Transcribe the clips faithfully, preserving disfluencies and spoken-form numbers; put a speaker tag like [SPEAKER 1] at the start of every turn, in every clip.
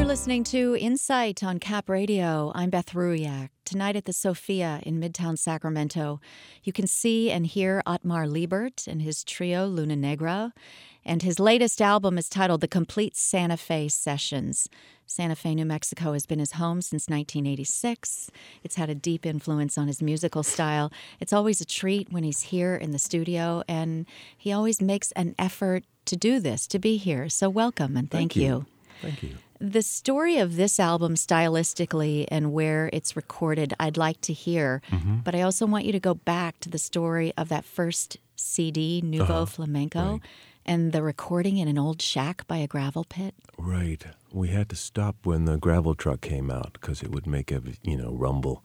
[SPEAKER 1] listening to Insight on Cap Radio. I'm Beth Ruiak. Tonight at the Sophia in Midtown Sacramento, you can see and hear Otmar Liebert and his trio Luna Negra, and his latest album is titled The Complete Santa Fe Sessions. Santa Fe, New Mexico has been his home since nineteen eighty-six. It's had a deep influence on his musical style. It's always a treat when he's here in the studio, and he always makes an effort to do this, to be here. So welcome and thank,
[SPEAKER 2] Thank you.
[SPEAKER 1] you.
[SPEAKER 2] Thank you.
[SPEAKER 1] The story of this album stylistically and where it's recorded, I'd like to hear.
[SPEAKER 2] Mm-hmm.
[SPEAKER 1] But I also want you to go back to the story of that first C D, Nouveau
[SPEAKER 2] Uh-huh.
[SPEAKER 1] Flamenco,
[SPEAKER 2] Right.
[SPEAKER 1] and the recording in an old shack by a gravel pit.
[SPEAKER 2] Right. We had to stop when the gravel truck came out because it would make a, you know, rumble.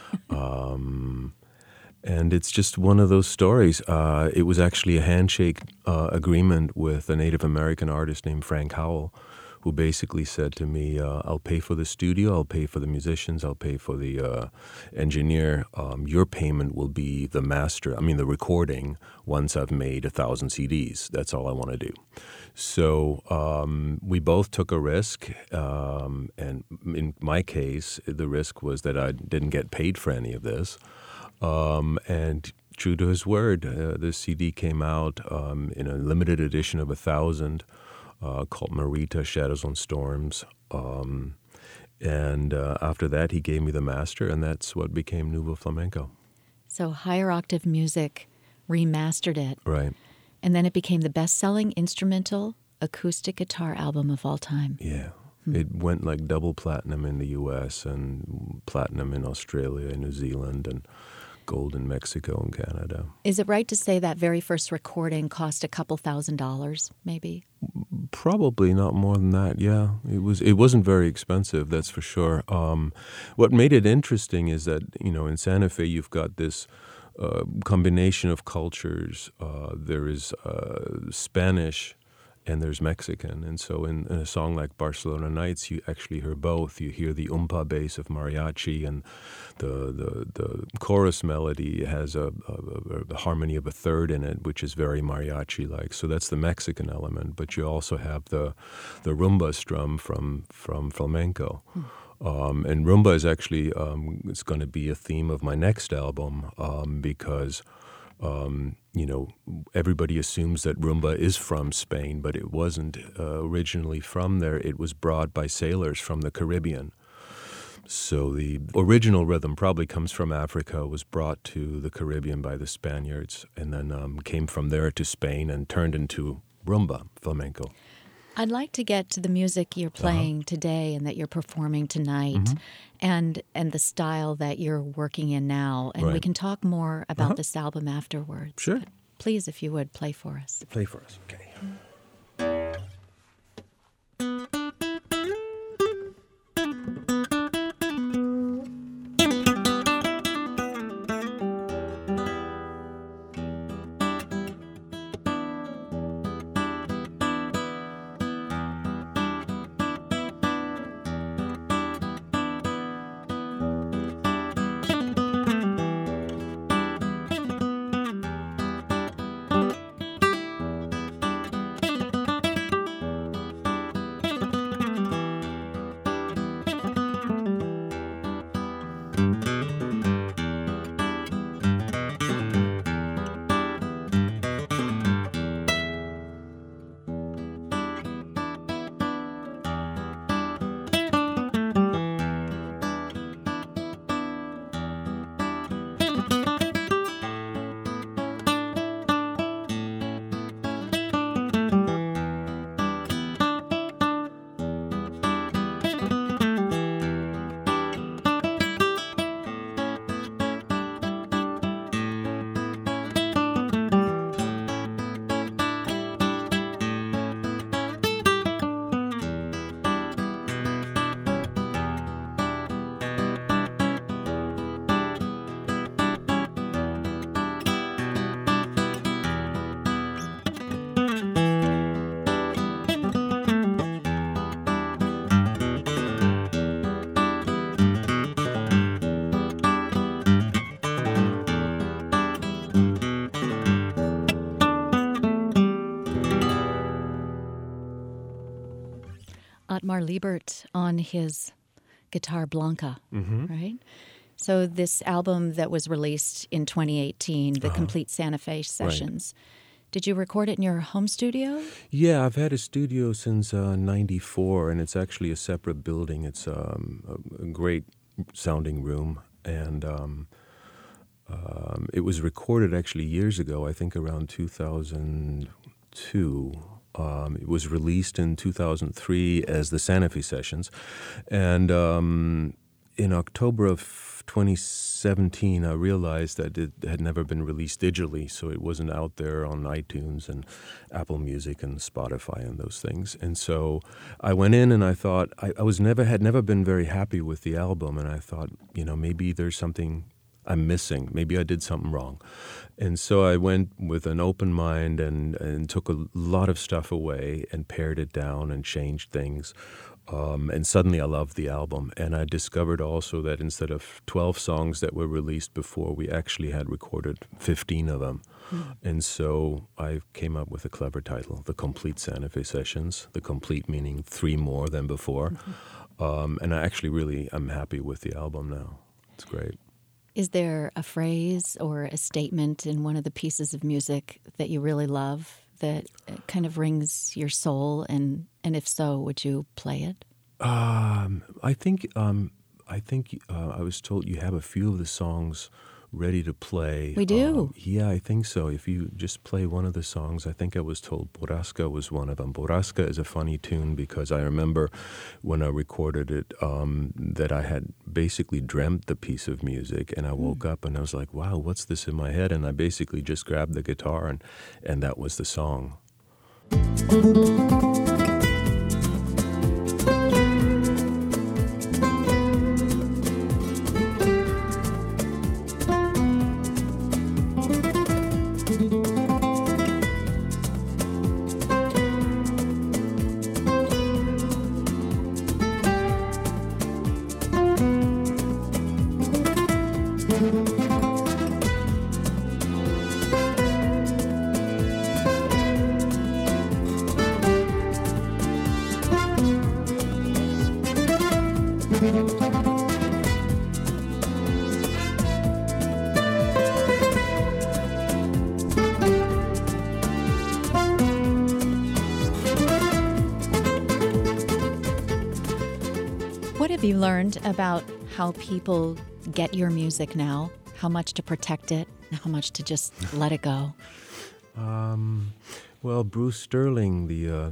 [SPEAKER 2] um, and it's just one of those stories. Uh, it was actually a handshake uh, agreement with a Native American artist named Frank Howell, who basically said to me, uh, I'll pay for the studio, I'll pay for the musicians, I'll pay for the uh, engineer. Um, your payment will be the master, I mean the recording, once I've made a thousand C Ds. That's all I want to do. So um, we both took a risk, um, and in my case, the risk was that I didn't get paid for any of this. Um, and true to his word, uh, the C D came out um, in a limited edition of a thousand, Uh, called Marita, Shadows on Storms. Um, and uh, after that, he gave me the master, and that's what became Nouveau Flamenco.
[SPEAKER 1] So Higher Octave Music remastered it.
[SPEAKER 2] Right.
[SPEAKER 1] And then it became the best-selling instrumental acoustic guitar album of all time.
[SPEAKER 2] Yeah.
[SPEAKER 1] Hmm.
[SPEAKER 2] It went like double platinum in the U S and platinum in Australia and New Zealand and gold in Mexico and Canada.
[SPEAKER 1] Is it right to say that very first recording cost a couple thousand dollars, maybe?
[SPEAKER 2] Probably not more than that. Yeah, it was. It wasn't very expensive, that's for sure. Um, what made it interesting is that, you know, in Santa Fe you've got this uh, combination of cultures. Uh, there is uh, Spanish and there's Mexican, and so in, in a song like Barcelona Nights, you actually hear both. You hear the umpa bass of mariachi, and the the, the chorus melody has a, a, a harmony of a third in it, which is very mariachi-like. So that's the Mexican element, but you also have the the rumba strum from from flamenco. Hmm. Um, and rumba is actually um, it's going to be a theme of my next album um, because. Um, you know, everybody assumes that rumba is from Spain, but it wasn't uh, originally from there. It was brought by sailors from the Caribbean. So the original rhythm probably comes from Africa, was brought to the Caribbean by the Spaniards, and then um, came from there to Spain and turned into rumba, flamenco.
[SPEAKER 1] I'd like to get to the music you're playing
[SPEAKER 2] uh-huh.
[SPEAKER 1] today and that you're performing tonight,
[SPEAKER 2] Mm-hmm.
[SPEAKER 1] and and the style that you're working in now. And we
[SPEAKER 2] Right.
[SPEAKER 1] can talk more about
[SPEAKER 2] Uh-huh.
[SPEAKER 1] this album afterwards.
[SPEAKER 2] Sure.
[SPEAKER 1] But please, if you would, play for us.
[SPEAKER 2] Play for us, okay.
[SPEAKER 1] Otmar Liebert on his guitar Blanca,
[SPEAKER 2] Mm-hmm.
[SPEAKER 1] right? So this album that was released in twenty eighteen, the
[SPEAKER 2] Uh-huh.
[SPEAKER 1] Complete Santa Fe Sessions, did you record it in your home studio?
[SPEAKER 2] Yeah, I've had a studio since uh, ninety-four, and it's actually a separate building. It's um, a, a great sounding room, and um, um, it was recorded actually years ago, I think around two thousand two. Um, it was released in two thousand three as the Santa Fe Sessions, and um, in October of twenty seventeen, I realized that it had never been released digitally, so it wasn't out there on iTunes and Apple Music and Spotify and those things. And so I went in and I thought I, I was never had never been very happy with the album, and I thought, you know, maybe there's something I'm missing. Maybe I did something wrong. And so I went with an open mind and, and took a lot of stuff away and pared it down and changed things. Um, and suddenly I loved the album. And I discovered also that instead of twelve songs that were released before, we actually had recorded fifteen of them. Mm. And so I came up with a clever title, The Complete Santa Fe Sessions, the complete meaning three more than before. Mm-hmm. Um, and I actually really am happy with the album now. It's great.
[SPEAKER 1] Is there a phrase or a statement in one of the pieces of music that you really love that kind of rings your soul? And, and if so, would you play it?
[SPEAKER 2] Um, I think um, I think uh, I was told you have a few of the songs ready to play.
[SPEAKER 1] We do?
[SPEAKER 2] Um, yeah, I think so. If you just play one of the songs, I think I was told Borrasca was one of them. Borrasca is a funny tune because I remember when I recorded it um, that I had basically dreamt the piece of music, and I woke mm. up and I was like, wow, what's this in my head? And I basically just grabbed the guitar, and, and that was the song.
[SPEAKER 1] What have you learned about how people get your music now? How much to protect it, how much to just let it go?
[SPEAKER 2] Um, well, Bruce Sterling, the uh,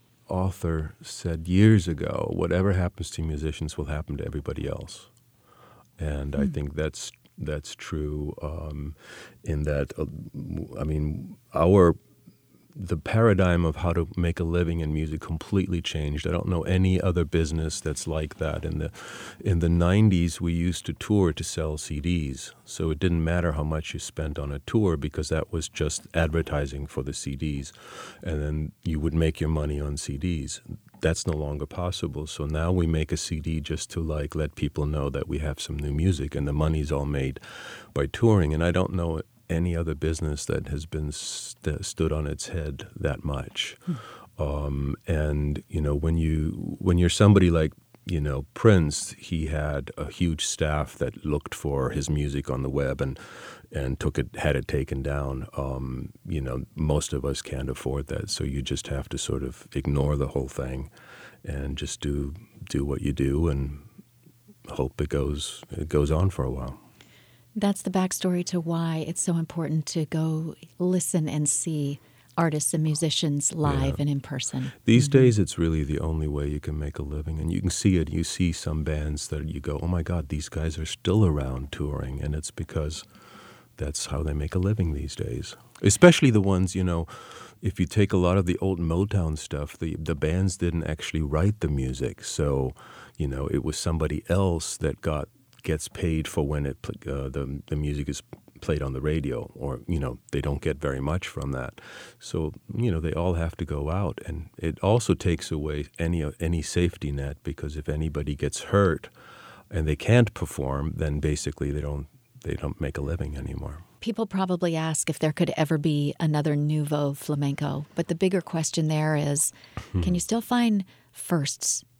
[SPEAKER 2] author, said years ago, whatever happens to musicians will happen to everybody else. And mm. I think that's that's true um, in that, uh, I mean, our the paradigm of how to make a living in music completely changed. I don't know any other business that's like that. In the in the nineties, we used to tour to sell C Ds, so it didn't matter how much you spent on a tour because that was just advertising for the C Ds, and then you would make your money on C Ds. That's no longer possible. So now we make a C D just to like let people know that we have some new music, and the money's all made by touring. And I don't know any other business that has been st- stood on its head that much. Hmm. Um, and, you know, when, you, when you're somebody like, you know, Prince, he had a huge staff that looked for his music on the web and and took it, had it taken down. Um, you know, most of us can't afford that, so you just have to sort of ignore the whole thing and just do do what you do and hope it goes it goes on for a while.
[SPEAKER 1] That's the backstory to why it's so important to go listen and see artists and musicians live yeah. and in person.
[SPEAKER 2] These
[SPEAKER 1] mm-hmm.
[SPEAKER 2] days, it's really the only way you can make a living. And you can see it. You see some bands that you go, oh, my God, these guys are still around touring. And it's because that's how they make a living these days. Especially the ones, you know, if you take a lot of the old Motown stuff, the, the bands didn't actually write the music. So, you know, it was somebody else that got gets paid for when it uh, the the music is played on the radio, or you know they don't get very much from that. So you know they all have to go out, and it also takes away any any safety net, because if anybody gets hurt and they can't perform, then basically they don't they don't make a living anymore.
[SPEAKER 1] People probably ask if there could ever be another Nouveau Flamenco, but the bigger question there is, hmm. can you still find firsts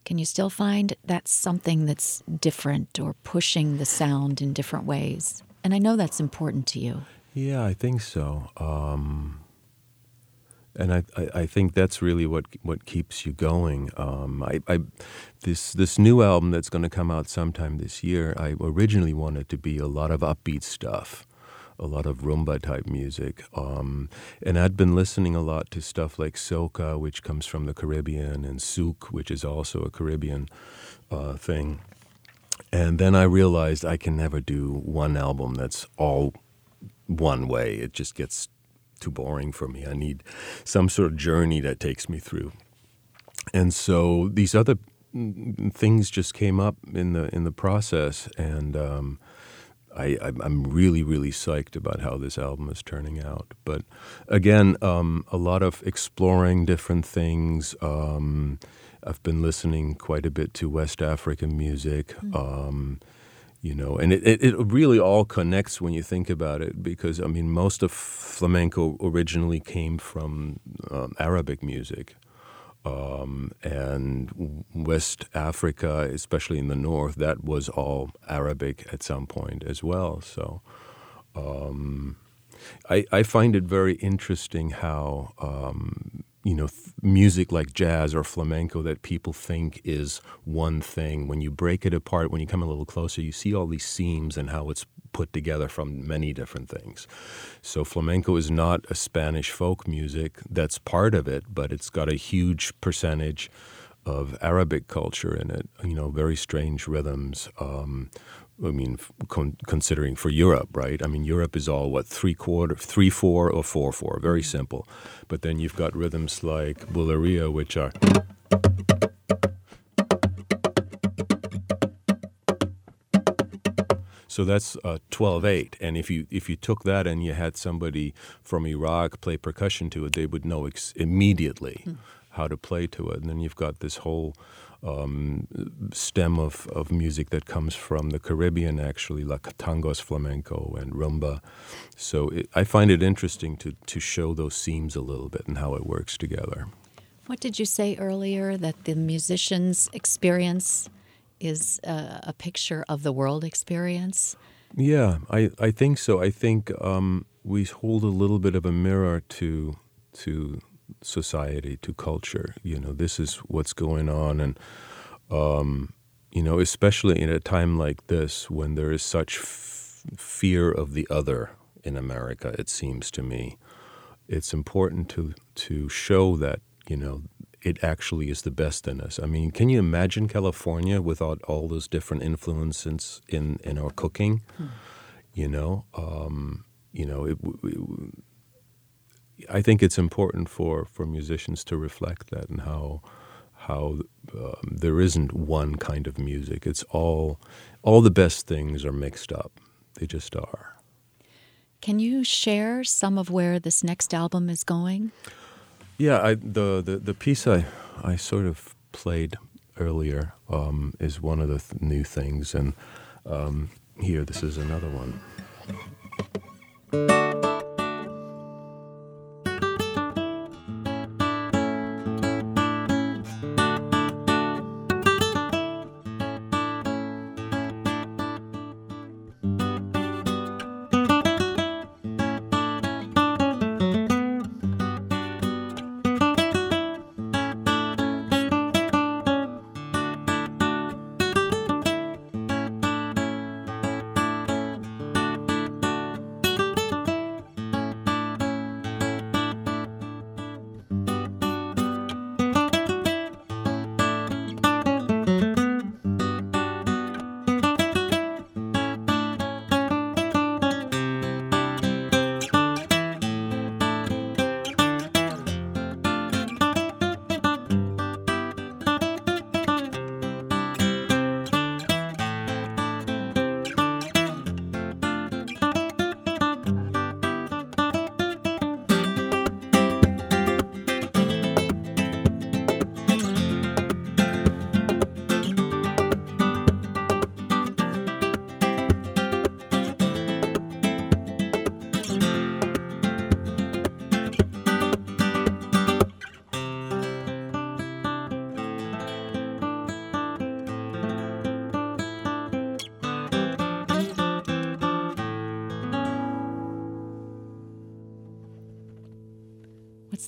[SPEAKER 1] Can you still find that's something that's different or pushing the sound in different ways? And I know that's important to you.
[SPEAKER 2] Yeah, I think so. Um, and I, I, I think that's really what what keeps you going. Um, I, I this this new album that's going to come out sometime this year, I originally wanted to be a lot of upbeat stuff, a lot of rumba type music. Um, and I'd been listening a lot to stuff like soca, which comes from the Caribbean, and souk, which is also a Caribbean uh, thing. And then I realized I can never do one album that's all one way. It just gets too boring for me. I need some sort of journey that takes me through. And so these other things just came up in the in the process, and um, I, I'm really, really psyched about how this album is turning out. But again, um, a lot of exploring different things. Um, I've been listening quite a bit to West African music, mm. um, you know, and it, it, it really all connects when you think about it, because, I mean, most of flamenco originally came from um, Arabic music. Um, and West Africa, especially in the north, that was all Arabic at some point as well. So um, I, I find it very interesting how, um, you know, th- music like jazz or flamenco that people think is one thing, when you break it apart, when you come a little closer, you see all these seams and how it's put together from many different things. So flamenco is not a Spanish folk music. That's part of it, but it's got a huge percentage of Arabic culture in it, you know, very strange rhythms. Um, I mean, con- considering for Europe, right? I mean, Europe is all, what, three quarter, three, four, or four, four, very simple. But then you've got rhythms like bulería, which are... So that's uh, twelve eight, and if you if you took that and you had somebody from Iraq play percussion to it, they would know ex- immediately mm. how to play to it. And then you've got this whole um, stem of, of music that comes from the Caribbean, actually, like tangos flamenco and rumba. So it, I find it interesting to, to show those seams a little bit and how it works together.
[SPEAKER 1] What did you say earlier, that the musician's experience is a, a picture of the world experience?
[SPEAKER 2] Yeah, I, I think so. I think um, we hold a little bit of a mirror to to society, to culture. You know, this is what's going on, and um, you know, especially in a time like this when there is such f- fear of the other in America, it seems to me, it's important to to show that, you know, it actually is the best in us. I mean, can you imagine California without all those different influences in, in our cooking? Hmm. You know, um, you know, it, it, I think it's important for, for musicians to reflect that, and how how um, there isn't one kind of music. It's all all the best things are mixed up. They just are.
[SPEAKER 1] Can you share some of where this next album is going?
[SPEAKER 2] Yeah, I, the, the the piece I I sort of played earlier um, is one of the th- new things, and um, here, this is another one.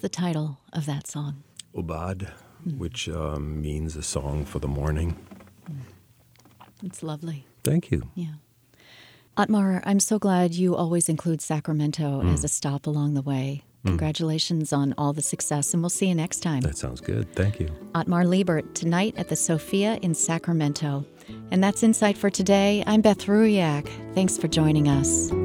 [SPEAKER 1] the title of that song?
[SPEAKER 2] Ubad, mm. which um, means a song for the morning.
[SPEAKER 1] It's lovely.
[SPEAKER 2] Thank you.
[SPEAKER 1] Yeah. Atmar, I'm so glad you always include Sacramento mm. as a stop along the way. Congratulations mm. on all the success, and we'll see you next time.
[SPEAKER 2] That sounds good. Thank you.
[SPEAKER 1] Atmar Liebert, tonight at the Sophia in Sacramento. And that's Insight for today. I'm Beth Ruyak. Thanks for joining us.